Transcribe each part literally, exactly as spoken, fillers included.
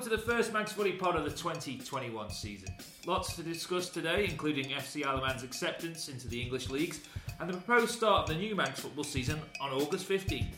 to the first Manx Footy pod of the twenty twenty-one season. Lots to discuss today, including F C Alaman's acceptance into the English leagues and the proposed start of the new Manx football season on August fifteenth.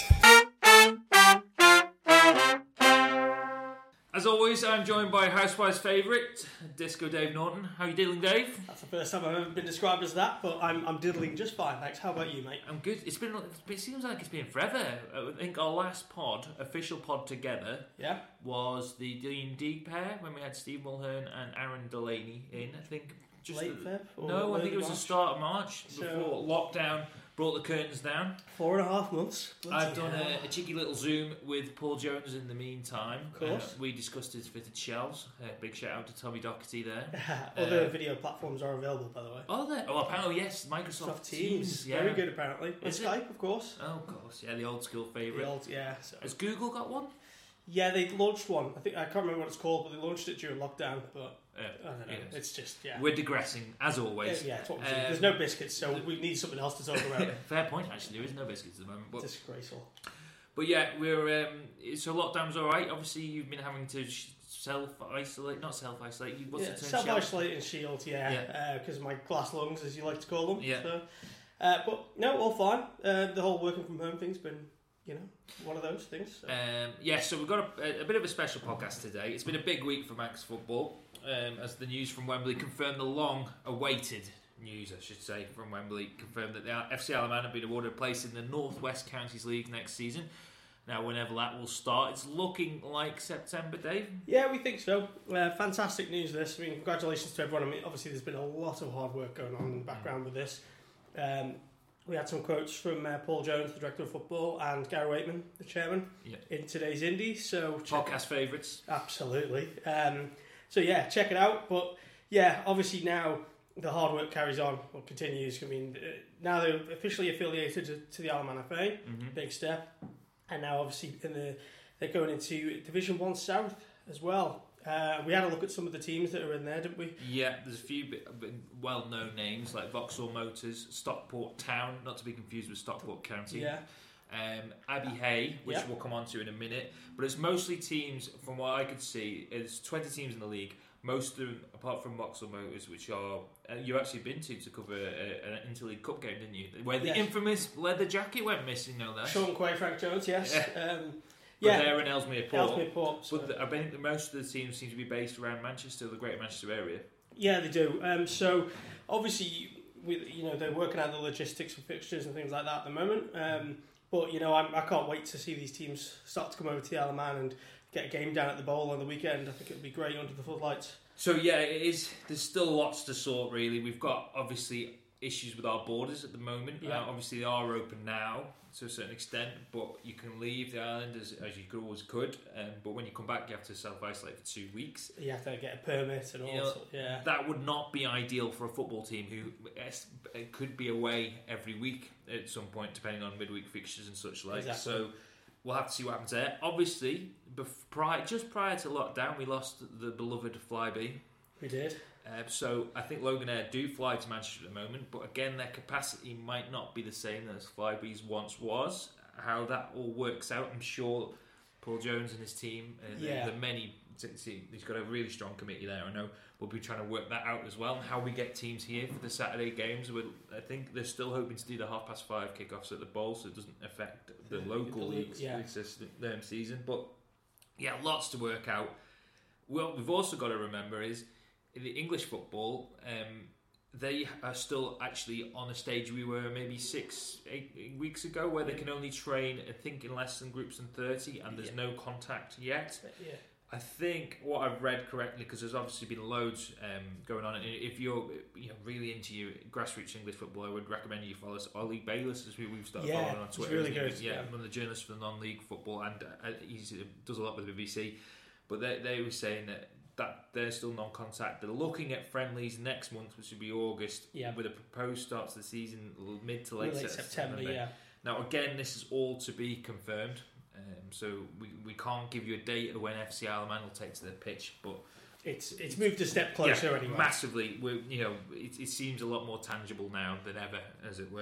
As always, I'm joined by Housewife's favourite, Disco Dave Norton. How are you diddling, Dave? That's the first time I've ever been described as that, but I'm I'm diddling just fine, thanks. How about you, mate? I'm good. It's been. It seems like it's been forever. I think our last pod, official pod together, Yeah? was the D and D pair when we had Steve Mulhern and Aaron Delaney in. I think just Late the, Feb? Or No, I early think it was March? the start of March So- before lockdown brought the curtains down. Four and a half months. Bloody I've done hell. a, a cheeky little Zoom with Paul Jones in the meantime. Of course. Uh, we discussed his fitted shelves. Uh, big shout out to Tommy Doherty there. Other uh, video platforms are available, by the way. Oh, there. Oh, apparently, yes, Microsoft Soft Teams. Teams, Yeah. very good apparently. And Is it? Skype, of course. Oh, of course. Yeah, the old school The favourite. old, yeah. So. Has Google got one? Yeah, they launched one. I think I can't remember what it's called, but they launched it during lockdown. But Uh, I don't know. yes. It's just yeah. We're digressing, as always. Yeah, yeah, it's what we're Um, doing. There's no biscuits, so we need something else to talk about. Fair point, actually. There is no biscuits at the moment. But, Disgraceful. but yeah, we're um, so lockdown's all right. Obviously, you've been having to sh- self-isolate. Not self-isolate. What's Yeah, the term? self-isolate and shield, yeah, Yeah. because of my glass lungs, as you like to call them. Yeah. So, uh, but no, all fine. Uh, the whole working from home thing's been, you know, one of those things. So. Um, yeah, so we've got a, a bit of a special podcast today. It's been a big week for Manx football, um, as the news from Wembley confirmed the long-awaited news, I should say, from Wembley confirmed that the F C Alaman have been awarded a place in the North West Counties League next season. Now, whenever that will start, it's looking like September, Dave. Yeah, we think so. Uh, fantastic news, this. I mean, congratulations to everyone. I mean, obviously, there's been a lot of hard work going on in the background with this. Um, we had some quotes from uh, Paul Jones, the director of football, and Gary Waitman, the chairman, Yeah. in today's Indie. So check Podcast favourites. Absolutely. Um, so yeah, check it out. But yeah, obviously now the hard work carries on or continues. I mean, uh, now they're officially affiliated to, to the Alaman F A. Mm-hmm. Big step. And now obviously in the, they're going into Division One South as well. Uh, we had a look at some of the teams that are in there, didn't we? Yeah, there's a few bit, bit well-known names like Vauxhall Motors, Stockport Town, not to be confused with Stockport County. Yeah. Um, Abbey Hay, which Yeah. we'll come on to in a minute. But it's mostly teams, from what I could see, it's twenty teams in the league. Most of them, apart from Vauxhall Motors, which are uh, you actually been to to cover a, an Interleague Cup game, didn't you? Where the Yes. infamous leather jacket went missing, no less. Sean Quay, Frank Jones, yes. Yeah. Um, But yeah. they're in Ellesmere Port. Ellesmere Port. so- But the, I think that most of the teams seem to be based around Manchester, the Greater Manchester area. Yeah, they do. Um, so obviously, with you know, they're working out the logistics of fixtures and things like that at the moment. Um, but you know, I'm, I can't wait to see these teams start to come over to the Alaman and get a game down at the Bowl on the weekend. I think it would be great under the floodlights. So yeah, it is. There's still lots to sort. Really, we've got obviously issues with our borders at the moment. Yeah. Uh, obviously, they are open now to a certain extent, but you can leave the island as, as you could always could. Um, but when you come back, you have to self isolate for two weeks. You have to get a permit and all. You know, sort- yeah. That would not be ideal for a football team who es- could be away every week at some point, depending on midweek fixtures and such like. Exactly. So we'll have to see what happens there. Obviously, bef- prior, just prior to lockdown, we lost the beloved Flybe. We did. Uh, so I think Loganair do fly to Manchester at the moment, but again, their capacity might not be the same as Flybe's once was. How that all works out, I'm sure Paul Jones and his team, and Yeah. the, the many, see, he's got a really strong committee there. I know we'll be trying to work that out as well. And how we get teams here for the Saturday games. We'll, I think they're still hoping to do the half past five kickoffs at the Bowl, so it doesn't affect the local The league, leagues yeah. system, um, season. But yeah, lots to work out. What we've also got to remember is, in the English football, um, they are still actually on a stage we were maybe six, eight, eight weeks ago, where they can only train, I think, in less than groups than thirty, and there's Yeah. no contact yet. Yeah. I think what I've read correctly, because there's obviously been loads um, going on, and if you're you know, really into your grassroots English football, I would recommend you follow Ollie Bayliss, as we, we've started Yeah, following on he's Twitter. really isn't he? good, Yeah, yeah. one of the journalists for the non-league football, and uh, he does a lot with the B B C. But they, they were saying that that they're still non-contact. They're looking at friendlies next month, which would be August, Yeah. with a proposed start to the season mid to late, Late September. September, yeah. Now, again, this is all to be confirmed, um, so we, we can't give you a date of when F C Alaman will take to the pitch, but It's it's moved a step closer yeah, anyway. massively. We're, you know, it, it seems a lot more tangible now than ever, as it were.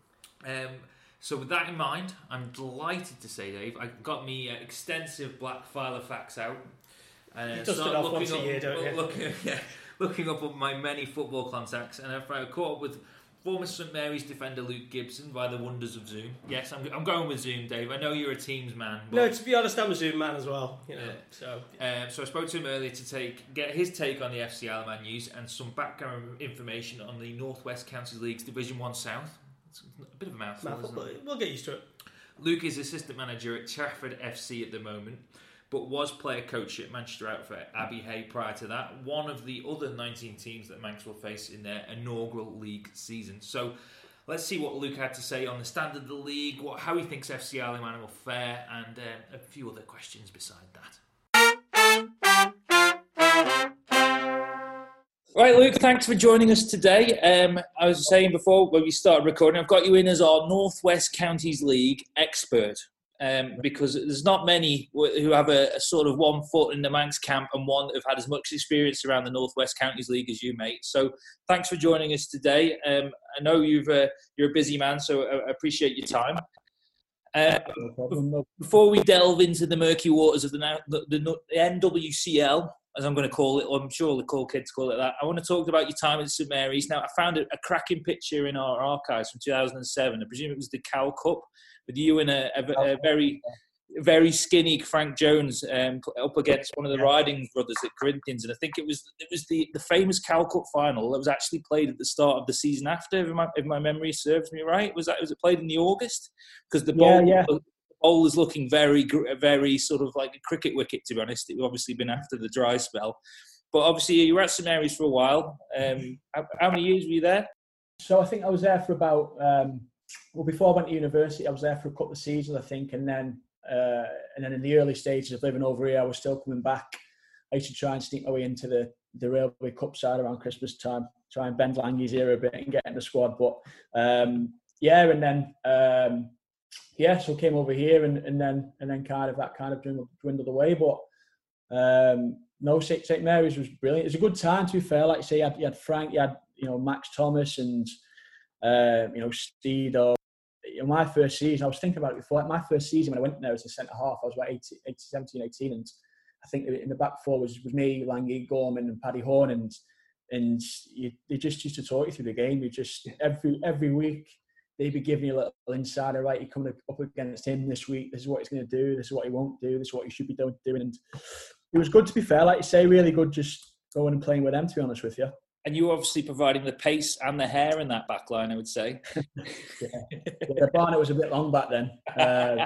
Um, so with that in mind, I'm delighted to say, Dave, I got me uh, extensive black file of facts out. Uh, You dust it off once a year, don't you? Looking, yeah, looking up on my many football contacts, and I've uh, caught up with former St Mary's defender Luke Gibson by the wonders of Zoom. Yes, I'm, I'm going with Zoom, Dave. I know you're a Teams man. But, no, to be honest, I'm a Zoom man as well. You know, yeah. so um, so I spoke to him earlier to take get his take on the F C Alaman news and some background information on the North West Counties League's Division One South. It's a bit of a mouthful, mouthful isn't it? but we'll get used to it. Luke is assistant manager at Trafford F C at the moment, but was player coach at Manchester outfit Abbey Hay prior to that. One of the other nineteen teams that Manx will face in their inaugural league season. So let's see what Luke had to say on the standard of the league, what, how he thinks F C Alaman will fare, and uh, a few other questions beside that. Right, Luke, thanks for joining us today. Um, I was saying before when we started recording, I've got you in as our North West Counties League expert. Um, because there's not many who have a, a sort of one foot in the Manx camp and one that have had as much experience around the North West Counties League as you, mate. So thanks for joining us today. Um, I know you've uh, you're a busy man, so I appreciate your time. Uh, no problem, no. Before we delve into the murky waters of the, the, the N W C L, as I'm going to call it, or I'm sure the cool kids call it that, I want to talk about your time at St Mary's. Now, I found a, a cracking picture in our archives from two thousand seven. I presume it was the Cow Cup, with you and a, a, a very, very skinny Frank Jones um, up against one of the Riding brothers at Corinthians, and I think it was it was the, the famous Cow Cup final that was actually played at the start of the season after, if my, if my memory serves me right. Was that was it played in the August? Because the bowl, yeah, yeah. the bowl is looking very, very sort of like a cricket wicket. To be honest, it's obviously been after the dry spell, but obviously you were at St Mary's for a while. Um, how, how many years were you there? So I think I was there for about. Um, Well, before I went to university, I was there for a couple of seasons, I think, and then uh, and then in the early stages of living over here, I was still coming back. I used to try and sneak my way into the, the Railway Cup side around Christmas time, try and bend Langie's ear a bit and get in the squad. But um, yeah, and then um, yeah, so came over here, and, and then and then kind of that kind of dwindled, dwindled away. But um, no, St Mary's was brilliant. It was a good time, to be fair. Like you say, you had, you had Frank, you had you know Max Thomas, and Uh, you know, Steed, or in my first season, I was thinking about it before. My first season when I went there as a centre half, I was about eighteen, seventeen, eighteen, and I think in the back four was, was me, Langie, Gorman, and Paddy Horn, and and you, they just used to talk you through the game. You just every every week they'd be giving you a little insider, right? You're coming up against him this week. This is what he's going to do. This is what he won't do. This is what he should be doing. And it was good, to be fair. Like you say, really good. Just going and playing with them, to be honest with you. And you were obviously providing the pace and the hair in that back line, I would say. yeah. yeah, the Barnet was a bit long back then. Um,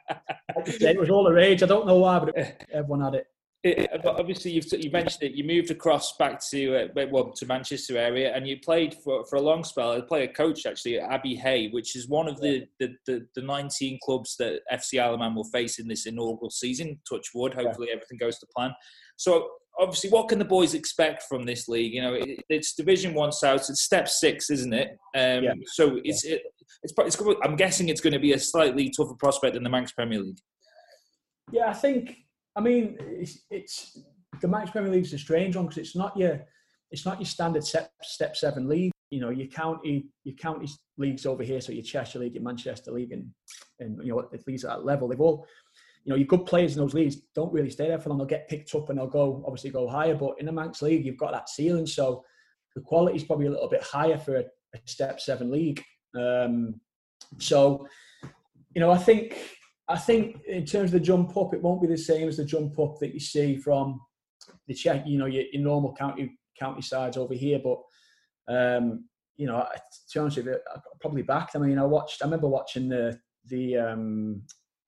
it was all the rage. I don't know why, but it, everyone had it. it but obviously, you've you mentioned it. You moved across back to uh, well to Manchester area, and you played for, for a long spell. I played a coach actually at Abbey Hay, which is one of the, the, the, the nineteen clubs that F C Alaman will face in this inaugural season. Touch wood. Hopefully, yeah. everything goes to plan. So. Obviously, what can the boys expect from this league? You know, it, it's Division One South. It's step six, isn't it? Um, yeah. So it's yeah. it, it's, it's. I'm guessing it's going to be a slightly tougher prospect than the Manx Premier League. Yeah, I think. I mean, it's, it's the Manx Premier League is a strange one because it's not your it's not your standard step step seven league. You know, your county your county leagues over here, so your Cheshire League, your Manchester League, and and you know at least at that level, they've all. You know, your good players in those leagues don't really stay there for long. They'll get picked up and they'll go, obviously go higher. But in the Manx League, you've got that ceiling. So the quality is probably a little bit higher for a, a step seven league. Um, so, you know, I think I think in terms of the jump up, it won't be the same as the jump up that you see from the Czech, you know, your, your normal county county sides over here. But, um, you know, to be honest with you, I probably back them. I mean, I watched, I remember watching the, the, um,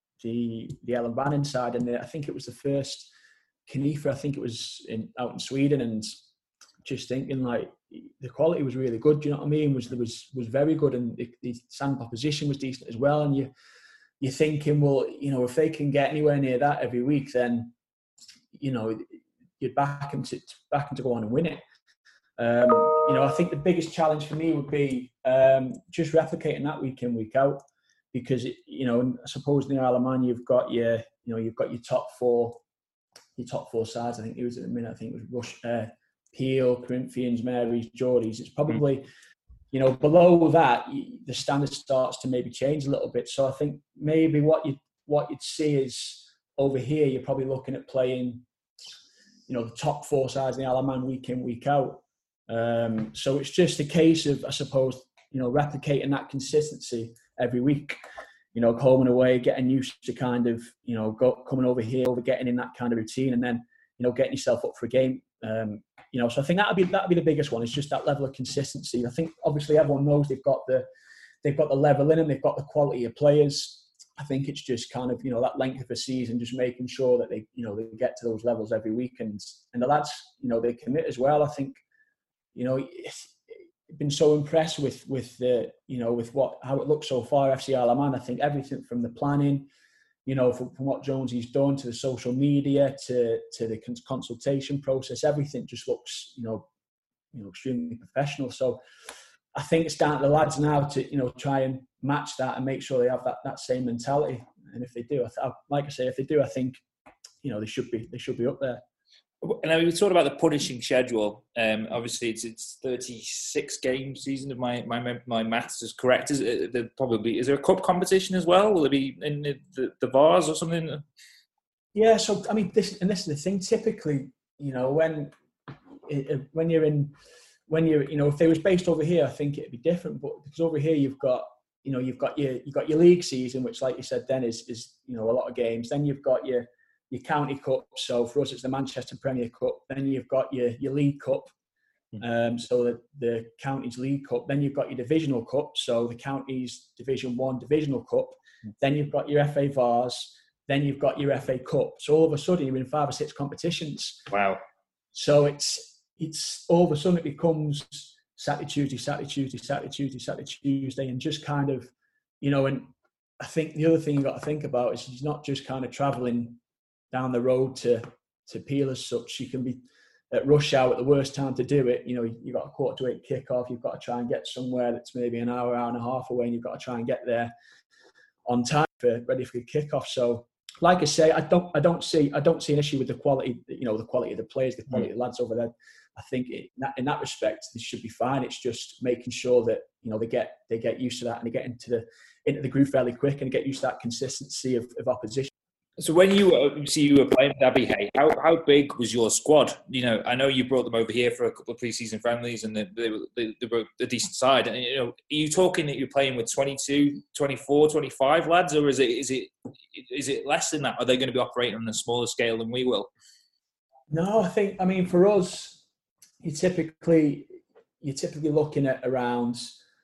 the the Ellen Bannon side, and the, I think it was the first Knife, I think it was in out in Sweden, and just thinking like the quality was really good. Do you know what I mean? Was there was was very good, and the, the sandbar position was decent as well. And you you're thinking, well, you know, if they can get anywhere near that every week, then you know you'd back them to back them to go on and win it. Um, you know, I think the biggest challenge for me would be um, just replicating that week in, week out. Because it, you know, I suppose in the Alaman you've got your, you know, you've got your top four, your top four sides. I think it was at the minute. I think it was Rush, uh, Peel, Corinthians, Mary's, Geordies. It's probably, mm. you know, below that the standard starts to maybe change a little bit. So I think maybe what you what you'd see is over here you're probably looking at playing, you know, the top four sides in the Isle of Man week in, week out. Um, so it's just a case of, I suppose, you know, replicating that consistency every week. You know, home and away, getting used to kind of, you know, go, coming over here, over getting in that kind of routine, and then, you know, getting yourself up for a game. Um, you know, so I think that'd be that'd be the biggest one. It's just that level of consistency. I think obviously everyone knows they've got the they've got the level in them, they've got the quality of players. I think it's just kind of, you know, that length of a season, just making sure that they, you know, they get to those levels every week, and and the lads, you know, they commit as well. I think, you know, it's been so impressed with with the, you know, with what how it looks so far. F C Isle of Man, I think everything from the planning, you know, from, from what Jonesy's done to the social media to to the consultation process, everything just looks, you know, you know, extremely professional. So I think it's down to the lads now to, you know, try and match that and make sure they have that, that same mentality. And if they do, I th- like I say, if they do, I think, you know, they should be they should be up there. And we talked about the punishing schedule. Um, obviously, it's it's thirty-six game season. If my my my maths is correct, is it, there probably is there a cup competition as well? Will it be in the, the, the Vars or something? Yeah. So I mean, this and this is the thing. Typically, you know, when it, when you're in when you're you know, if they was based over here, I think it'd be different. But because over here, you've got you know you've got your you've got your league season, which, like you said, then is is you know a lot of games. Then you've got your your county cup. So for us, it's the Manchester Premier Cup. Then you've got your, your League Cup. Um, so the, the county's League Cup. Then you've got your Divisional Cup. So the county's Division One Divisional Cup. Then you've got your F A Vars. Then you've got your F A Cup. So all of a sudden you're in five or six competitions. Wow. So it's, it's all of a sudden it becomes Saturday, Tuesday, Saturday, Tuesday, Saturday, Tuesday, Saturday, Tuesday, and just kind of, you know, and I think the other thing you've got to think about is it's not just kind of travelling down the road to to Peel as such. You can be at rush hour at the worst time to do it. You know, you've got a quarter to eight kickoff. You've got to try and get somewhere that's maybe an hour, hour and a half away, and you've got to try and get there on time for ready for the kickoff. So, like I say, I don't, I don't see, I don't see an issue with the quality. You know, the quality of the players, the quality mm. of the lads over there. I think it, in, that, in that respect, this should be fine. It's just making sure that you know they get they get used to that and they get into the into the groove fairly quick and get used to that consistency of, of opposition. So when you were, see you were playing with Abbey Hay, how how big was your squad? You know, I know you brought them over here for a couple of pre-season friendlies, and they, they, they, they were a decent side. And you know, are you talking that you're playing with twenty-two, twenty-four, twenty-five lads, or is it is it is it less than that? Are they going to be operating on a smaller scale than we will? No, I think I mean for us, you typically you're typically looking at around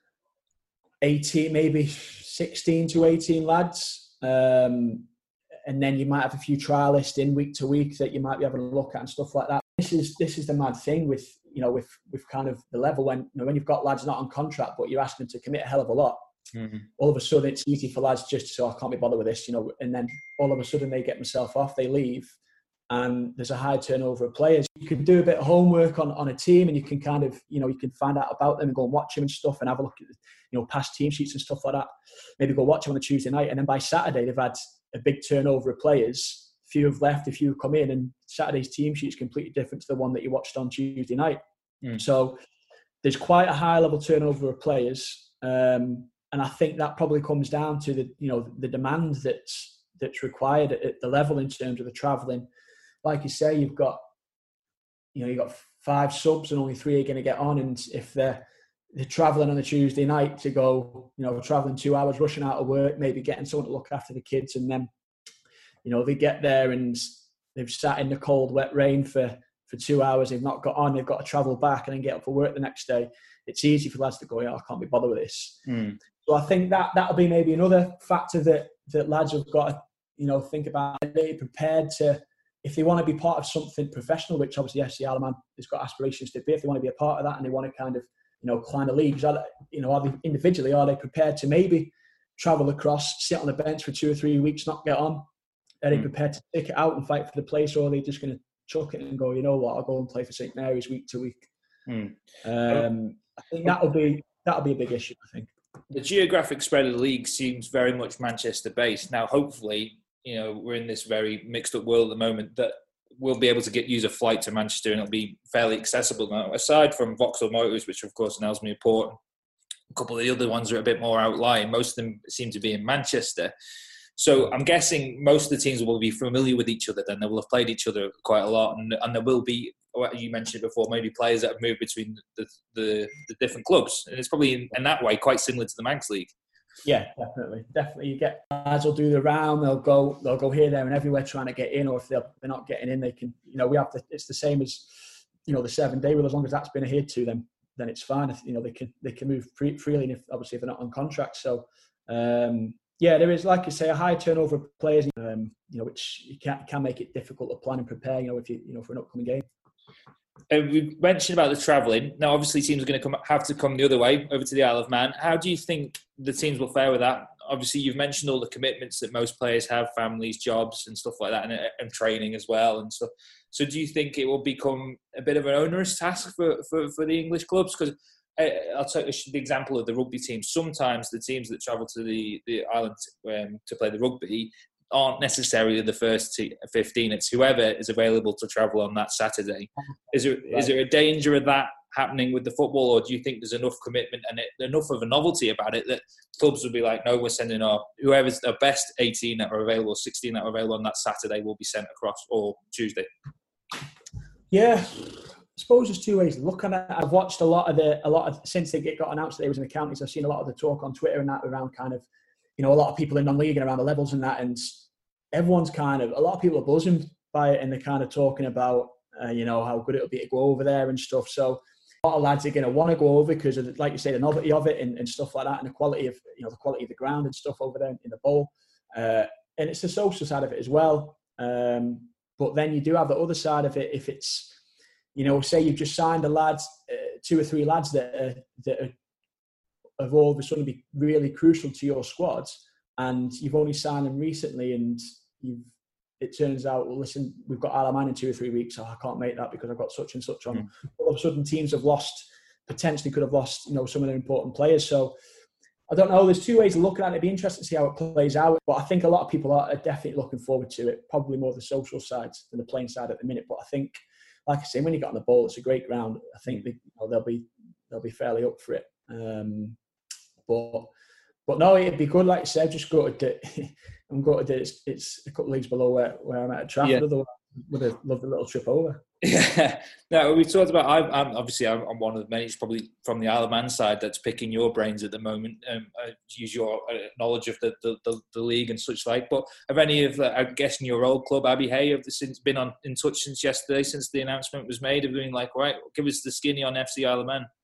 eighteen, maybe sixteen to eighteen lads. Um, And then you might have a few trialists in week to week that you might be having a look at and stuff like that. This is this is the mad thing with you know with with kind of the level when you know when you've got lads not on contract but you're asking them to commit a hell of a lot. Mm-hmm. All of a sudden it's easy for lads just to say, oh, I can't be bothered with this, you know. And then all of a sudden they get themselves off, they leave, and there's a high turnover of players. You can do a bit of homework on, on a team, and you can kind of you know you can find out about them and go and watch them and stuff, and have a look at you know past team sheets and stuff like that. Maybe go watch them on a Tuesday night, and then by Saturday they've had a big turnover of players. A few have left, a few have come in, and Saturday's team sheet is completely different to the one that you watched on Tuesday night. Mm. So there's quite a high level turnover of players, um, and I think that probably comes down to the you know the demand that's that's required at the level in terms of the travelling. Like you say, you've got you know you've got five subs and only three are going to get on, and if they're they're travelling on a Tuesday night to go, you know, travelling two hours, rushing out of work, maybe getting someone to look after the kids, and then, you know, they get there and they've sat in the cold, wet rain for, for two hours, they've not got on, they've got to travel back and then get up for work the next day. It's easy for lads to go, yeah, I can't be bothered with this. Mm. So I think that that'll be maybe another factor that, that lads have got to, you know, think about. They're prepared to, if they want to be part of something professional, which obviously F C Isle of Man has got aspirations to be, if they want to be a part of that and they want to kind of, you know, climb the leagues, are they, you know, are they individually, are they prepared to maybe travel across, sit on the bench for two or three weeks, not get on? Are they mm. prepared to stick it out and fight for the place, or are they just going to chuck it and go, you know what, I'll go and play for Saint Mary's week to week? Mm. Um, I think that'll be that'll be a big issue, I think. The geographic spread of the league seems very much Manchester-based. Now, hopefully, you know, we're in this very mixed-up world at the moment that we'll be able to get use a flight to Manchester and it'll be fairly accessible now. Aside from Vauxhall Motors, which of course in Ellesmere Port, a couple of the other ones are a bit more outlying. Most of them seem to be in Manchester. So I'm guessing most of the teams will be familiar with each other. Then they will have played each other quite a lot, and, and there will be, you mentioned before, maybe players that have moved between the the, the different clubs, and it's probably in, in that way quite similar to the Manx League. Yeah, definitely, definitely. You get lads will do the round. They'll go, they'll go here, there, and everywhere trying to get in. Or if they're they're not getting in, they can. You know, we have to. It's the same as, you know, the seven day rule. As long as that's been adhered to, them, then it's fine. If, you know, they can they can move free, freely. And if obviously if they're not on contract, so um, yeah, there is, like you say, a high turnover of players. Um, you know, which can can make it difficult to plan and prepare. You know, if you you know for an upcoming game. Uh, we mentioned about the travelling. Now, obviously, teams are going to come have to come the other way over to the Isle of Man. How do you think the teams will fare with that? Obviously, you've mentioned all the commitments that most players have, families, jobs, and stuff like that, and, and training as well, and stuff. So, do you think it will become a bit of an onerous task for, for, for the English clubs? Because uh, I'll take the example of the rugby team. Sometimes the teams that travel to the the island um, to play the rugby aren't necessarily the first fifteen. It's whoever is available to travel on that Saturday. Is there right. is there a danger of that happening with the football, or do you think there's enough commitment and it, enough of a novelty about it that clubs would be like, no, we're sending our whoever's the best eighteen that are available, sixteen that are available on that Saturday will be sent across, or Tuesday? Yeah, I suppose there's two ways of looking at it. I've watched a lot of the a lot of since they get got announced that they was in the counties. I've seen a lot of the talk on Twitter and that around kind of, you know, a lot of people in non-league and around the levels and that, and everyone's kind of, a lot of people are buzzing by it and they're kind of talking about, uh, you know, how good it'll be to go over there and stuff. So a lot of lads are going to want to go over because of, the, like you say, the novelty of it and, and stuff like that, and the quality of, you know, the quality of the ground and stuff over there in the bowl. Uh, and it's the social side of it as well. Um, but then you do have the other side of it. If it's, you know, say you've just signed a lads, uh, two or three lads that are, that are, have all of a sudden be really crucial to your squads, and you've only signed them recently, and you've, it turns out, well, listen, we've got Isle of Man in two or three weeks, so I can't make that because I've got such and such on. Mm. All of a sudden, teams have lost, potentially could have lost, you know, some of their important players. So I don't know. There's two ways of looking at it. It'd be interesting to see how it plays out. But I think a lot of people are definitely looking forward to it. Probably more the social side than the playing side at the minute. But I think, like I say, when you get on the ball, it's a great ground. I think they, you know, they'll be they'll be fairly up for it. Um, but. But no, it'd be good, like I said, just go to I'm going to do it's, it's a couple of leagues below where, where I'm at Trafford. Yeah. Otherwise, would have loved a little trip over. Yeah. Now, we talked about, I'm, I'm obviously I'm, I'm one of the many, probably from the Isle of Man side, that's picking your brains at the moment. Um, I use your uh, knowledge of the, the, the, the league and such like. But have any of, uh, I'm guessing your old club, Abbey Hay, have since been on in touch since yesterday, since the announcement was made, of being like, right, give us the skinny on F C Isle of Man?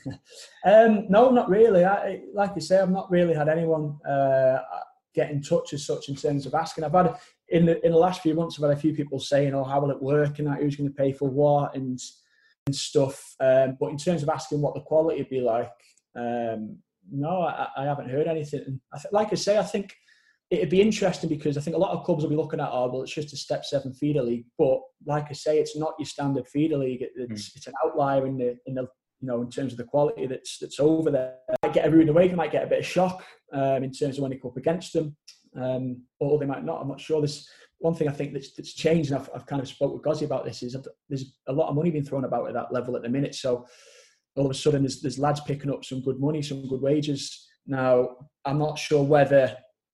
um, no, not really. I, like you say, I've not really had anyone uh, get in touch as such in terms of asking. I've had in the in the last few months, I've had a few people saying, "Oh, how will it work?" and that, who's going to pay for what and and stuff. Um, but in terms of asking what the quality would be like, um, no, I, I haven't heard anything. I th- like I say, I think it'd be interesting because I think a lot of clubs will be looking at, oh, well, it's just a step seven feeder league. But like I say, it's not your standard feeder league. It, it's, mm. it's an outlier in the in the you know, in terms of the quality that's that's over there. Might get everyone away, they might get a bit of shock um, in terms of when they come up against them, um, or they might not. I'm not sure. There's one thing I think that's, that's changed, and I've, I've kind of spoke with Gozzy about this, is there's a lot of money being thrown about at that level at the minute. So all of a sudden there's, there's lads picking up some good money, some good wages. Now, I'm not sure whether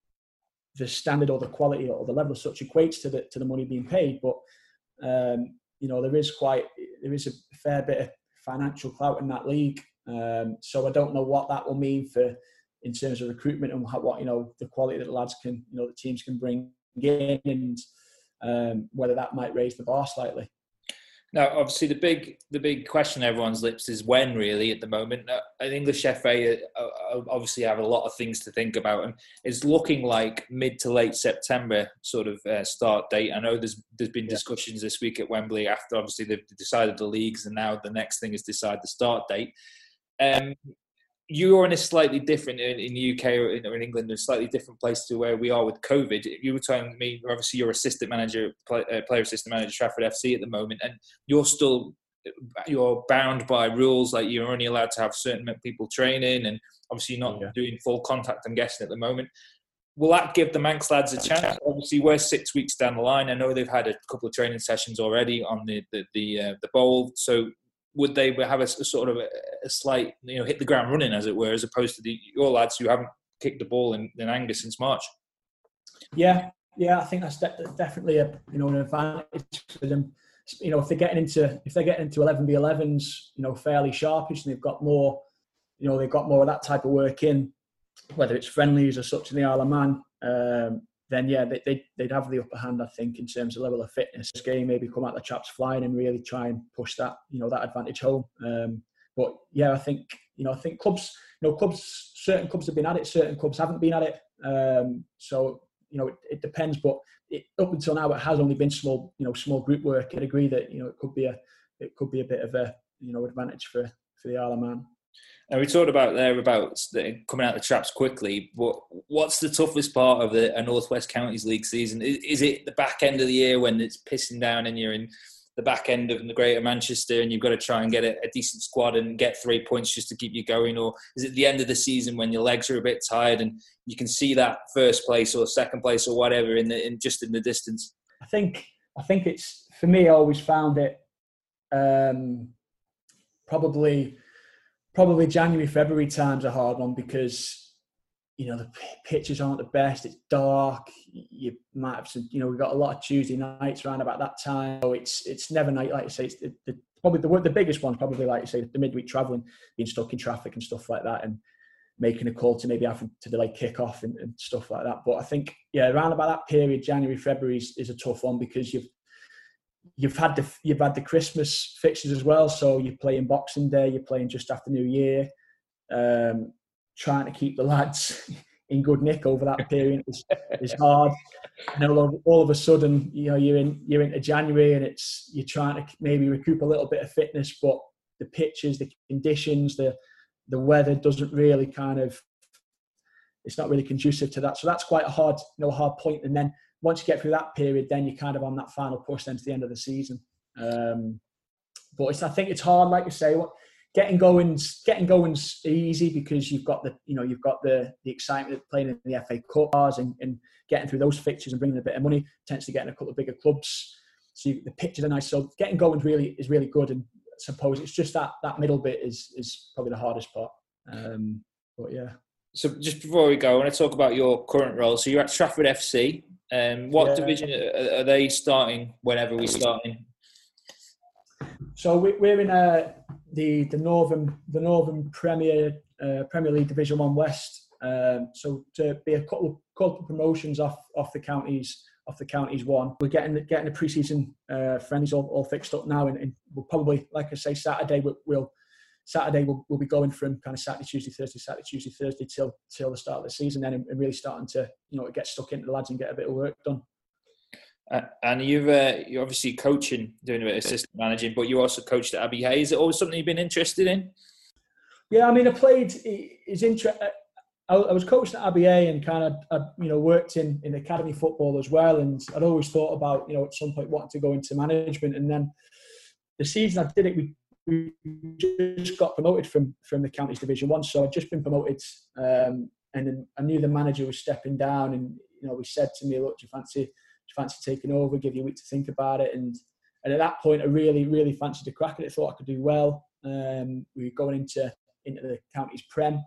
the standard or the quality or the level of such equates to the to the money being paid, but um, you know, there is quite, there is a fair bit of financial clout in that league, um, so I don't know what that will mean for in terms of recruitment and how, what you know the quality that the lads can, you know, the teams can bring in, and um, whether that might raise the bar slightly. Now, obviously, the big the big question on everyone's lips is when, really, at the moment. Uh, an English F A uh, obviously have a lot of things to think about, and it's looking like mid to late September sort of uh, start date. I know there's there's been discussions this week at Wembley after, obviously, they've decided the leagues, and now the next thing is decide the start date. Um, you're in a slightly different, in, in the U K or in, or in England, a slightly different place to where we are with COVID. You were telling me, obviously, you're assistant manager, play, uh, player assistant manager, Trafford F C at the moment, and you're still, you're bound by rules, like you're only allowed to have certain people training, and obviously you're not yeah. doing full contact, I'm guessing, at the moment. Will that give the Manx lads a chance? Obviously, we're six weeks down the line. I know they've had a couple of training sessions already on the the the, uh, the bowl, so would they have a, a sort of a, a slight, you know, hit the ground running, as it were, as opposed to the your lads who haven't kicked the ball in, in Angus since March? Yeah, yeah, I think that's de- definitely a you know an advantage for them. You know, if they're getting into if they're getting into eleven v elevens, you know, fairly sharpish, and they've got more, you know, they've got more of that type of work in, whether it's friendlies or such in the Isle of Man. Um, then yeah, they, they'd, they'd have the upper hand, I think, in terms of level of fitness. This game, maybe come out the traps flying and really try and push that, you know, that advantage home. Um, but yeah, I think, you know, I think clubs, you know, clubs, certain clubs have been at it, certain clubs haven't been at it. Um, so, you know, it, it depends. But it, up until now, it has only been small, you know, small group work. I'd agree that, you know, it could be a, it could be a bit of a, you know, advantage for, for the Isle of Man. And we talked about there about coming out the traps quickly, but what's the toughest part of the a North West Counties League season? Is, is it the back end of the year when it's pissing down and you're in the back end of the Greater Manchester and you've got to try and get a, a decent squad and get three points just to keep you going? Or is it the end of the season when your legs are a bit tired and you can see that first place or second place or whatever in the in just in the distance? I think I think it's, for me, I always found it um, probably... Probably January, February time's a hard one because, you know, the pitches aren't the best. It's dark. You might have some, you know, we've got a lot of Tuesday nights around about that time. So it's it's never night, like you say. It's the, the, probably the, the biggest one's probably, like you say, the midweek travelling, being stuck in traffic and stuff like that, and making a call to maybe having to delay kick-off and, and stuff like that. But I think, yeah, around about that period, January, February is, is a tough one because you've You've had the you've had the Christmas fixtures as well, so you're playing Boxing Day, you're playing just after New Year, um, trying to keep the lads in good nick over that period is, is hard. And all, all of a sudden, you know, you're in you're into January and it's you're trying to maybe recoup a little bit of fitness, but the pitches, the conditions, the the weather doesn't really kind of it's not really conducive to that. So that's quite a hard, you know, hard point. And then once you get through that period, then you're kind of on that final push then to the end of the season. Um, but it's, I think it's hard, like you say, getting going's getting going's easy because you've got the, you know, you've got the the excitement of playing in the F A Cup and, and getting through those fixtures and bringing a bit of money, potentially getting a couple of bigger clubs. So you, the pitches are nice. So getting going really is really good. And I suppose it's just that that middle bit is is probably the hardest part. Um, but yeah. So just before we go, I want to talk about your current role. So you're at Stratford F C. Um, what yeah. division are, are they starting whenever we start in? So we, we're in uh, the the Northern the Northern Premier uh, Premier League Division One West. Um, so to be a couple of, couple of promotions off off the counties off the counties one. We're getting getting the pre-season uh, friendlies all, all fixed up now, and, and we'll probably, like I say, Saturday we'll. we'll Saturday we'll, we'll be going from kind of Saturday, Tuesday, Thursday, Saturday, Tuesday, Thursday till till the start of the season, then and really starting to, you know, get stuck into the lads and get a bit of work done. Uh, and you've uh, you're obviously coaching, doing a bit of assistant managing, but you also coached at Abbey Hay. Is it always something you've been interested in? Yeah, I mean, I played. Is inter- I, I was coached at Abbey Hay and kind of, I, you know, worked in in academy football as well. And I'd always thought about, you know, at some point wanting to go into management. And then the season I did it, we. We just got promoted from from the counties Division One, so I'd just been promoted, um, and then I knew the manager was stepping down, and you know, he said to me, "Look, do you fancy, do you fancy taking over? Give you a week to think about it." And and at that point, I really, really fancied a crack at it. Thought I could do well. Um, we were going into into the counties Prem,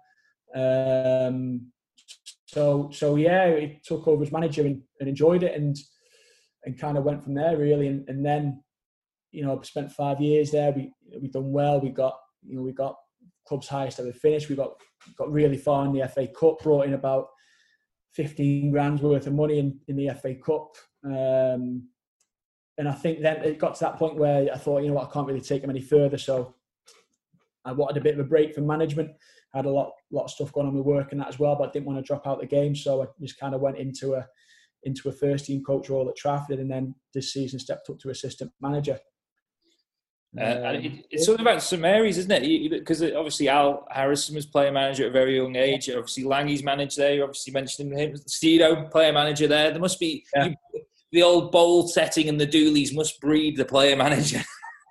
um, so so yeah, he took over as manager and, and enjoyed it, and and kind of went from there really, and, and then. You know, spent five years there. We we done well. We got you know we got club's highest ever finish. We got got really far in the F A Cup. Brought in about fifteen grand's worth of money in, in the F A Cup. Um, and I think then it got to that point where I thought, you know what, I can't really take them any further. So I wanted a bit of a break from management. I had a lot lot of stuff going on with work and that as well, but I didn't want to drop out the game. So I just kind of went into a into a first team coach role at Trafford, and then this season stepped up to assistant manager. Uh, and it, it's something about St Mary's, isn't it? Because obviously Al Harrison was player manager at a very young age. Obviously Langy's managed there. You obviously mentioned him. Steedo, player manager there. There must be yeah. you, the old bowl setting and the Dooleys must breed the player manager.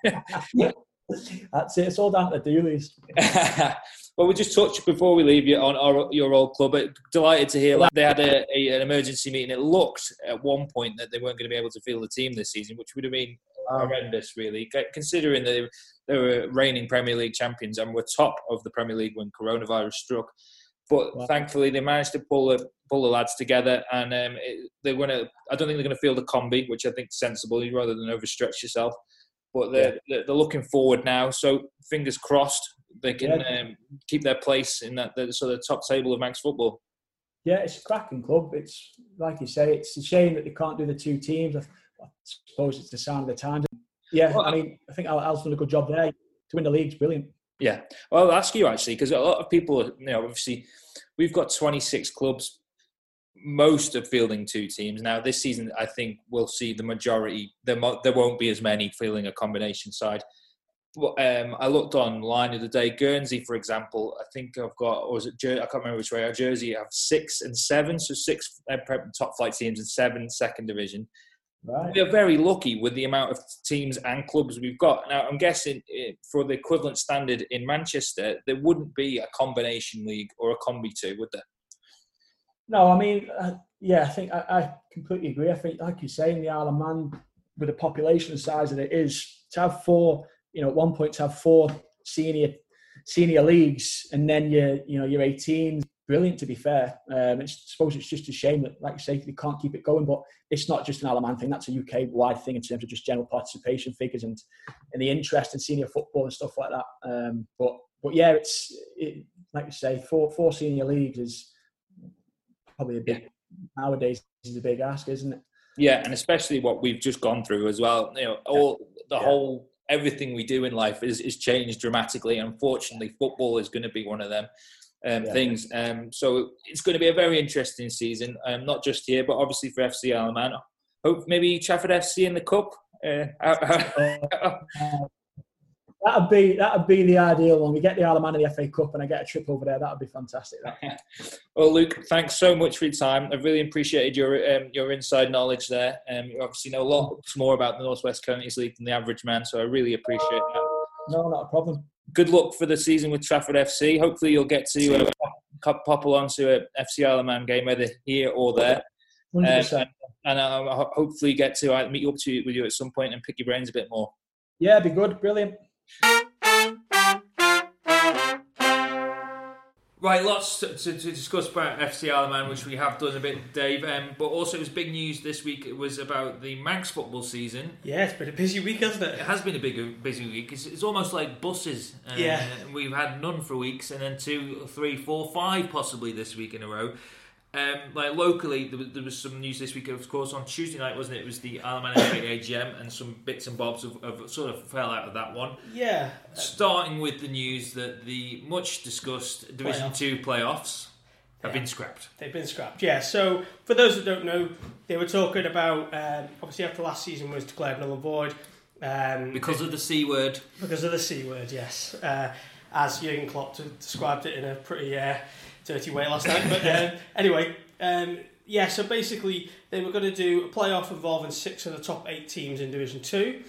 That's it. It's all down to the Dooleys. Well, we just touched before we leave you on our, your old club. But delighted to hear that they had a, a, an emergency meeting. It looked at one point that they weren't going to be able to field the team this season, which would have been horrendous, really, considering they, they were reigning Premier League champions and were top of the Premier League when coronavirus struck. But Wow. thankfully, they managed to pull the pull the lads together, and um, it, they're going to. I don't think they're going to field a combi, which I think is sensible, rather than overstretch yourself. But they're yeah. they're looking forward now, so fingers crossed they can yeah. um, keep their place in that the sort of top table of Manx football. Yeah, it's a cracking club. It's like you say, it's a shame that they can't do the two teams. I, I suppose it's the sign of the times. Yeah, well, I mean, I think Al, Al's done a good job there. To win the league's brilliant. Yeah, well, I'll ask you actually, because a lot of people, you know, obviously we've got twenty-six clubs. Most are fielding two teams now. This season, I think we'll see the majority. There, there won't be as many fielding a combination side. Um, I looked online the other day. Guernsey, for example, I think I've got, or was it? Jer- I can't remember which way. Our Jersey have six and seven, so six top flight teams and seven second division. Right. We are very lucky with the amount of teams and clubs we've got. Now, I'm guessing for the equivalent standard in Manchester, there wouldn't be a combination league or a combi two, would there? No, I mean, uh, yeah, I think I, I completely agree. I think, like you say, in the Isle of Man, with the population the size that it is, to have four, you know, at one point to have four senior senior leagues, and then you you know you're eighteen. Brilliant, to be fair. Um, it's, I suppose it's just a shame that, like you say, they can't keep it going. But it's not just an Isle of Man thing. That's a U K-wide thing in terms of just general participation figures and, and the interest in senior football and stuff like that. Um, but but yeah, it's it, like you say, four four senior leagues is probably a big yeah. nowadays is a big ask, isn't it? Yeah, and especially what we've just gone through as well. You know, all the yeah. whole everything we do in life is is changed dramatically. Unfortunately, football is going to be one of them. Um, yeah. things. Um, so it's going to be a very interesting season, um, not just here, but obviously for F C Isle of Man. Hope maybe Trafford F C in the cup. Uh, that'd be that'd be the ideal one. We get the Isle of Man in the F A Cup, and I get a trip over there. That'd be fantastic. That. Well, Luke, thanks so much for your time. I've really appreciated your um, your inside knowledge there. Um, you obviously know a lot more about the North West Counties League than the average man, so I really appreciate that. No, not a problem. Good luck for the season with Trafford F C. Hopefully you'll get to uh, pop, pop along to a F C Isle of Man game, whether here or there. Um, and and I'll hopefully get to uh, meet up to with you at some point and pick your brains a bit more. Yeah, it'd be good. Brilliant. Right, lots to, to, to discuss about F C Isle of Man, which we have done a bit, Dave. Um, but also, it was big news this week. It was about the Manx football season. Yeah, it's been a busy week, hasn't it? It has been a big, busy week. It's, it's almost like buses. Uh, yeah. We've had none for weeks, and then two, three, four, five possibly this week in a row. Um, like locally, there was, there was some news this week. Of course, on Tuesday night, wasn't it? It was the Isle of Man F A A G M, and some bits and bobs of, of sort of fell out of that one. Yeah. Starting with the news that the much discussed Division Playoffs. Two playoffs have yeah. been scrapped. They've been scrapped. Yeah. So for those that don't know, they were talking about um, obviously after last season was declared null and void um, because of the C word. Because of the C word, yes. Uh, as Jurgen Klopp described it in a pretty. Uh, dirty way last night, but um, anyway, um, yeah. So basically, they were going to do a playoff involving six of the top eight teams in Division Two.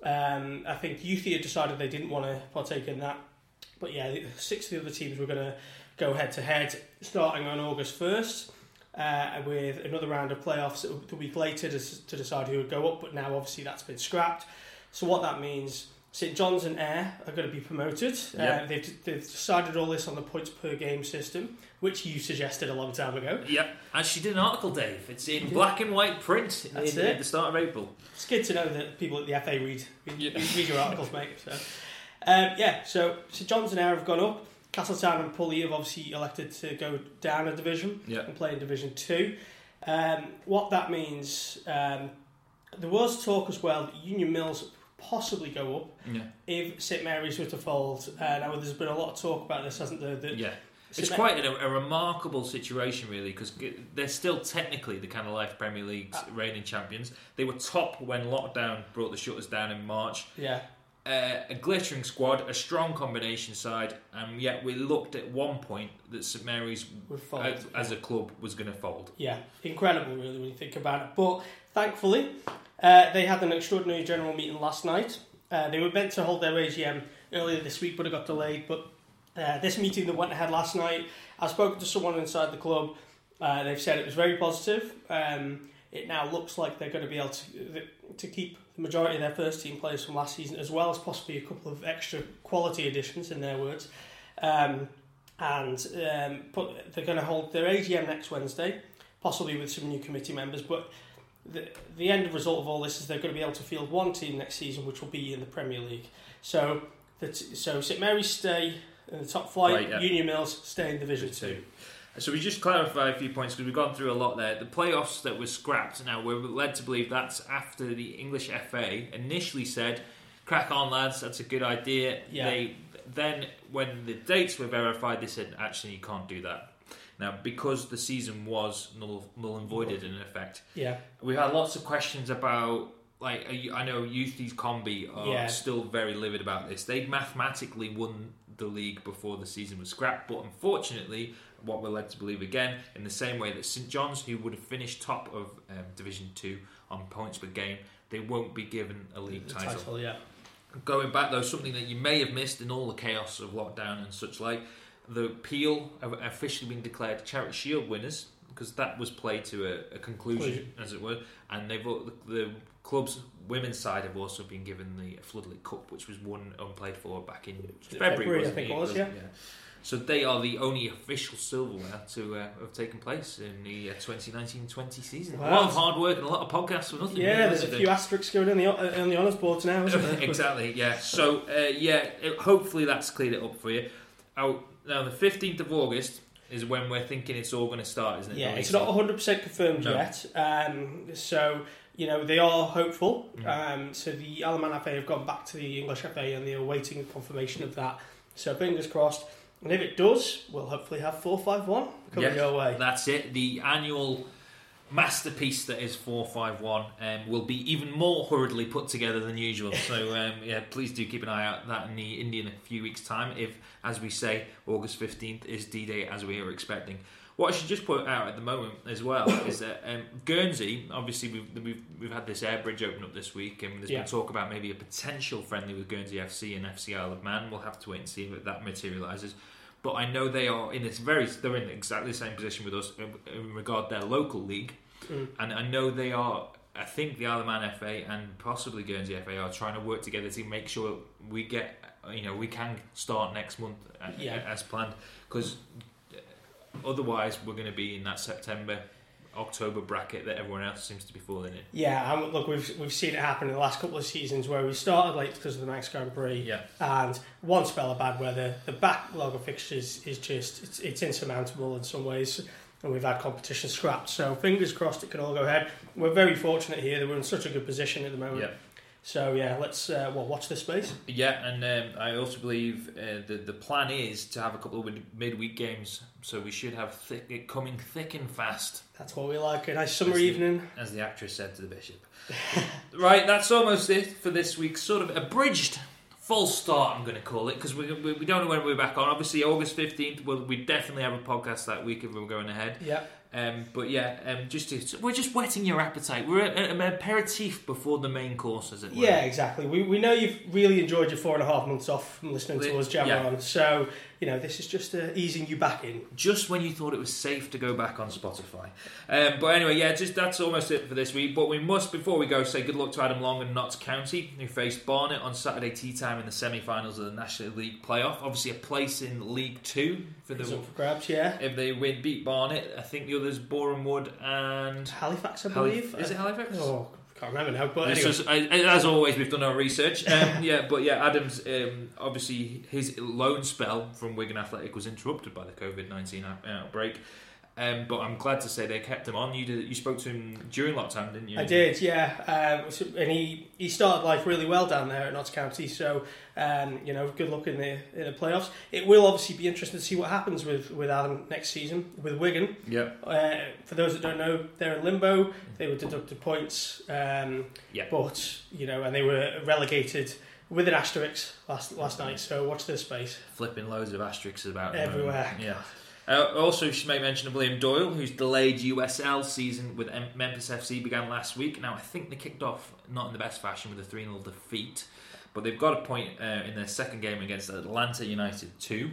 Um, I think Youthia decided they didn't want to partake in that, but yeah, six of the other teams were going to go head to head, starting on August first, uh, with another round of playoffs the week later to, to decide who would go up. But now, obviously, that's been scrapped. So what that means. St John's and Ayr are going to be promoted. Yep. Uh, they've, they've decided all this on the points per game system, which you suggested a long time ago. Yep. Actually did an article, Dave. It's in black and white print in, at the start of April. It's good to know that people at the F A read read, yeah. read your articles, mate. So, um, yeah, so St John's and Ayr have gone up. Castletown and Pulley have obviously elected to go down a division yep. and play in Division two. Um, what that means, um, there was talk as well that Union Mills possibly go up yeah. if St Mary's were to fold. Uh, now, there's been a lot of talk about this, hasn't there? That yeah. Saint It's Ma- quite a, a remarkable situation, really, because they're still technically the Canada Life Premier League's uh, reigning champions. They were top when lockdown brought the shutters down in March. Yeah. Uh, a glittering squad, a strong combination side, and yet we looked at one point that St Mary's, fold, as, as a club, was going to fold. Yeah, incredible, really, when you think about it. But thankfully, uh, they had an extraordinary general meeting last night. Uh, they were meant to hold their A G M earlier this week, but it got delayed. But uh, this meeting that went ahead last night, I spoke to someone inside the club. Uh, they've said it was very positive. Um, it now looks like they're going to be able to to keep the majority of their first team players from last season, as well as possibly a couple of extra quality additions, in their words. Um, and um, put, they're going to hold their A G M next Wednesday, possibly with some new committee members. But the the end result of all this is they're going to be able to field one team next season, which will be in the Premier League. So, the t- so St Mary's stay in the top flight, Right, yeah. Union Mills stay in Division Two. So we just clarify a few points because we've gone through a lot there. The playoffs that were scrapped, now we're led to believe that's after the English F A initially said, crack on lads, that's a good idea. Yeah. They Then when the dates were verified, they said, actually you can't do that. Now, because the season was null, null and voided in effect, Yeah. we had lots of questions about, like, I know Youth East Combi are Yeah. still very livid about this. They'd mathematically won the league before the season was scrapped, but unfortunately, what we're led to believe again, in the same way that St John's, who would have finished top of um, Division two on points per game, they won't be given a league The title. title, yeah. Going back though, something that you may have missed in all the chaos of lockdown and such like, the Peel have officially been declared Charity Shield winners, because that was played to a, a conclusion, as it were, and they've the, the club's women's side have also been given the Floodlit Cup, which was won and played for back in February, February, I wasn't think it? it was, yeah. So they are the only official silverware to uh, have taken place in the uh, twenty nineteen twenty season. Wow. A lot of hard work and a lot of podcasts for nothing. Yeah, there's a few asterisks going on the on the honours boards now, isn't there? Exactly, yeah. So, uh, yeah, it, hopefully that's cleared it up for you. Out, now, the fifteenth of August is when we're thinking it's all going to start, isn't it? Yeah, The it's league not one hundred percent confirmed No. yet. Um, so, you know, they are hopeful. Mm. Um, so the Alaman F A have gone back to the English F A and they're awaiting confirmation of that. So fingers crossed. And if it does, we'll hopefully have four five one coming Yeah, your way. That's it. The annual masterpiece that is four five one um, will be even more hurriedly put together than usual. So, um, yeah, please do keep an eye out for that in the India in a few weeks' time. If, as we say, August fifteenth is D-Day as we are expecting. What I should just put out at the moment as well is that um, Guernsey, obviously we've, we've we've had this air bridge open up this week, and there's Yeah. been talk about maybe a potential friendly with Guernsey F C and F C Isle of Man. We'll have to wait and see if that materialises. But I know they are in this very, they're in exactly the same position with us in, in regard their local league, Mm. and I know they are. I think the Isle of Man F A and possibly Guernsey F A are trying to work together to make sure we get, you know, we can start next month uh, Yeah. as planned, because otherwise we're going to be in that September, October bracket that everyone else seems to be falling in. Yeah, and look, we've we've seen it happen in the last couple of seasons where we started late because of the Manx Grand Prix, Yeah. and one spell of bad weather. The backlog of fixtures is just it's, it's insurmountable in some ways, and we've had competition scrapped. So fingers crossed it can all go ahead. We're very fortunate here that we're in such a good position at the moment. Yeah. So yeah, let's uh, well watch this space. Yeah, and um, I also believe uh, the the plan is to have a couple of mid- midweek games, so we should have thick, it coming thick and fast, That's what we like. A nice summer As the- evening. as the actress said to the bishop. Right, that's almost it for this week's sort of abridged false start, I'm going to call it, because we, we we don't know when we're back on. Obviously, August fifteenth, we'll, we definitely have a podcast that week if we're going ahead. Yeah. Um, but yeah, um, just to, we're just whetting your appetite. We're at an aperitif before the main course, as it were. Yeah, exactly. We we know you've really enjoyed your four and a half months off from listening to us jam Yeah. on. So, you know, this is just uh, easing you back in. Just when you thought it was safe to go back on Spotify. Um, but anyway, yeah, just that's almost it for this week. But we must, before we go, say good luck to Adam Long and Notts County, who faced Barnet on Saturday tea time in the semi-finals of the National League playoff. Obviously, a place in League Two for It's the. up for grabs, yeah. If they win, beat Barnet, I think the others Boreham Wood and Halifax, I Halif- believe. is it Halifax? Oh, can't remember now. But It's anyway. just, as always, we've done our research. Um, yeah, but yeah, Adams, um, obviously, his loan spell from Wigan Athletic was interrupted by the COVID nineteen out- outbreak. Um, but I'm glad to say they kept him on. You did, you spoke to him during lockdown, didn't you? I did, yeah. Um, so- and he, he started life really well down there at Notts County. So, um, you know, good luck in the in the playoffs. It will obviously be interesting to see what happens with, with Adam next season with Wigan. Yeah. Uh, for those that don't know, they're in limbo. They were deducted points. Um, Yeah. But, you know, and they were relegated with an asterisk last last night. So watch this space. Flipping loads of asterisks about at the moment. Everywhere. Yeah. Uh, also, we should make mention of William Doyle, whose delayed U S L season with M- Memphis F C began last week. Now, I think they kicked off not in the best fashion with a three nil defeat, but they've got a point uh, in their second game against Atlanta United two,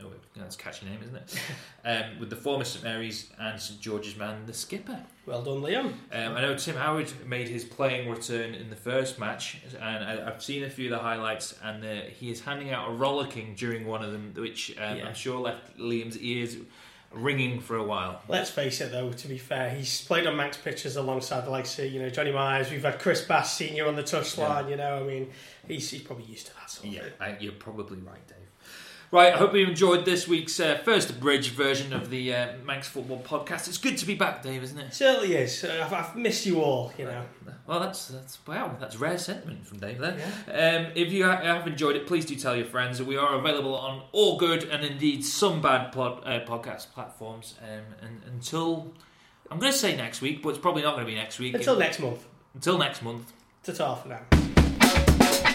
oh, that's a catchy name, isn't it? um, with the former St Mary's and St George's man, the skipper. Well done, Liam. Um, I know Tim Howard made his playing return in the first match, and I, I've seen a few of the highlights, and uh, he is handing out a rollicking during one of them, which um, Yeah. I'm sure left Liam's ears ringing for a while. Let's face it, though. To be fair, he's played on Manx pitches alongside the likes of, you know, Johnny Myers. We've had Chris Bass Senior on the touchline. Yeah. You know, I mean, he's, he's probably used to that sort of Yeah, thing. I, you're probably right, Dave. Right, I hope you enjoyed this week's uh, first abridged version of the uh, Manx Football Podcast. It's good to be back, Dave, isn't it? It certainly is. Uh, I've, I've missed you all, you know. Well, that's that's wow, that's rare sentiment from Dave there. Yeah. Um, if you ha- have enjoyed it, please do tell your friends. We are available on all good and indeed some bad pod, uh, podcast platforms. Um, and until I'm going to say next week, but it's probably not going to be next week. Until next month. Until next month. Ta-ta for now.